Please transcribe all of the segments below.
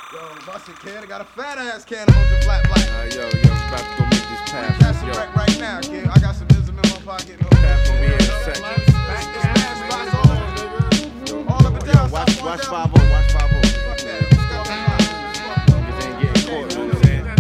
Yo, bust it, kid. I got a fat ass can of Ultra Flat Black. Yo, about to go make this pass. That's some wreck right now, kid. I got some Visible in my pocket. No Pass gonna be in a second. It's mad spots all up and down. Watch 5-0, watch 5-0. Fuck that. Let's go. Niggas ain't getting caught, you know what I'm saying?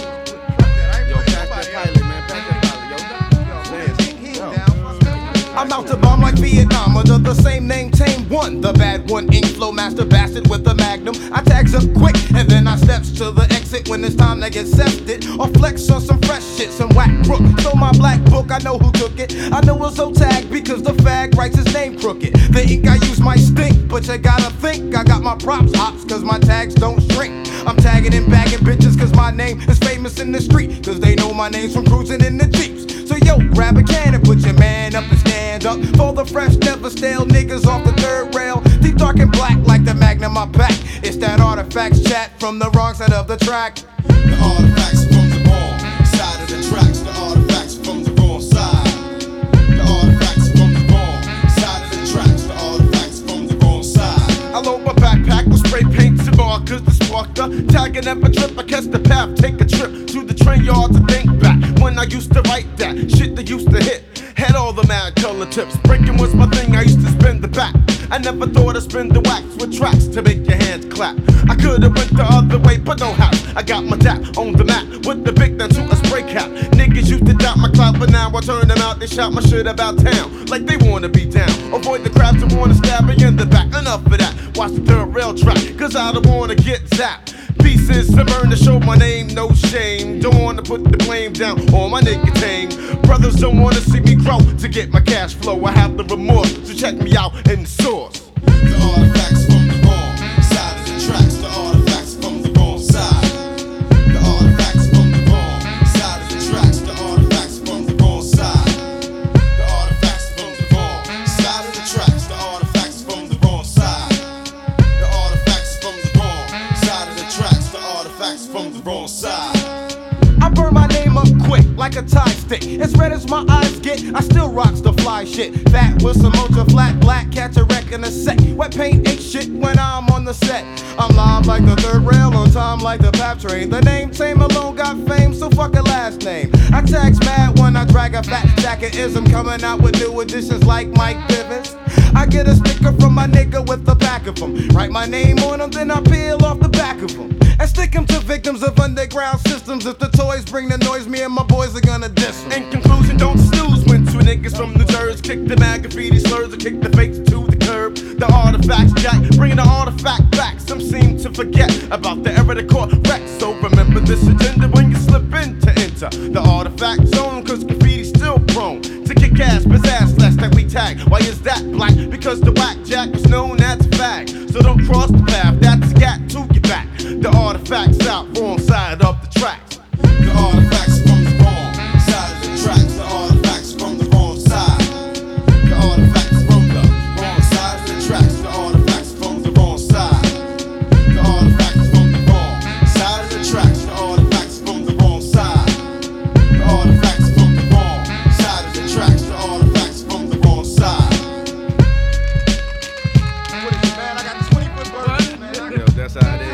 Yo, pass that pilot, man. Pass that pilot, yo. He ain't down. I'm out to bomb like Vietnam under the same name, Tame One. The bad one, ink flow master bastard with the magnum. I tags up quick and then I steps to the exit when it's time to get sefted. Or flex on some fresh shit, some whack crook. So my black book, I know who took it. I know it's so tagged because the fag writes his name crooked. The ink I use might stink, but you gotta think I got my props hops cause my tags don't shrink. I'm tagging and bagging bitches cause my name is famous in the street. Cause they know my name's from cruising in the Jeeps. So yo, grab a can and put your man up and stand up for the fresh, never stale niggas off the third rail. Deep dark and black like the Magnum I pack. It's that artifacts chat from the wrong side of the track. The artifacts from the wrong side of the tracks. The artifacts from the wrong side. The artifacts from the wrong side of the tracks. The artifacts from the wrong side. I load my backpack with spray paints and markers to spark the tagging up a trip. I catch the path, take a trip to the train yard to think back when I used to write that shit that used to hit. Had all the mad color tips. Breaking was my thing, I used to spin the back. I never thought I'd spin the wax with tracks to make your hands clap. I could've went the other way, but no how. I got my tap on the map with the big down to a spray cap. Niggas used to doubt my clout, but now I turn them out. They shout my shit about town like they wanna be down. Avoid the crowds that wanna stab me in the back. Enough of that. Watch the third rail track, cause I don't wanna get zapped. Pieces to burn to show my name, no shame. Don't wanna put the blame down on my nicotine. Brothers don't wanna see me grow to get my cash flow. I have the remorse, so check me out in the source. The artifacts from the wrong side of the tracks. The artifacts from the wrong side. The artifacts from the wrong side of the tracks. The artifacts from the wrong side. The artifacts from the wrong side of the tracks. The artifacts from the wrong side. The artifacts from the wrong side of the tracks. The artifacts from the wrong side. I burn my name up quick like a tie stick. As red as my eyes get, I still rocks the fly shit. Fat with some Ultra Flat Black, catch a wreck in a sec. Wet paint ain't shit when I'm on the set. I'm live like the third rail, on time like the PAP train. The name Tame alone got fame, so fuck a last name. I tax mad when I drag a fat jacket-ism, coming out with new additions like Mike Bivens. I get a sticker from my nigga with the back of him. Write my name on him, then I peel off the back of him. And stick him to victims of underground systems. If the toys bring the noise, me and my boys are gonna diss 'em. In conclusion, don't snooze when two niggas from New Jersey kick the mad graffiti slurs or kick the fakes to the curb. The artifacts jack, bringing the artifact back. Some seem to forget about the era that caught wreck. So remember this agenda when you slip in to enter the artifact zone, cause graffiti's still prone to kick ass, pizzazz less that we tag. Why is that black? Because the whack jack was known as a fag. So don't cross the path, that's got to your back. The artifacts out, wrong side of the tracks. The artifacts from the wrong side of the tracks. The artifacts from the wrong side. The artifacts from the wrong side of the tracks. The artifacts from the wrong side. The artifacts from the wrong side of the tracks. The artifacts from the wrong side. The artifacts from the wrong side of the tracks. The artifacts from the wrong side. What is it, man? I got 20-foot birds, man. Yo, that's how it is.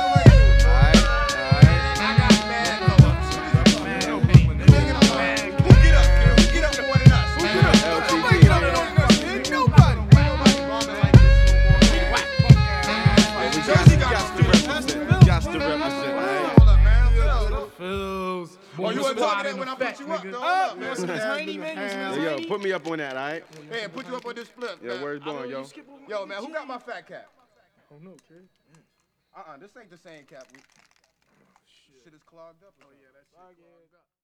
Oh, you wasn't talking that when I put you up, though. Yo, put me up on that, alright? Hey, put you up on this flip. Yeah, man. where's going, yo? Yo, man, who got my fat cap? Oh no, kid. This ain't the same cap. Shit is clogged up. Oh, yeah, that's clogged up.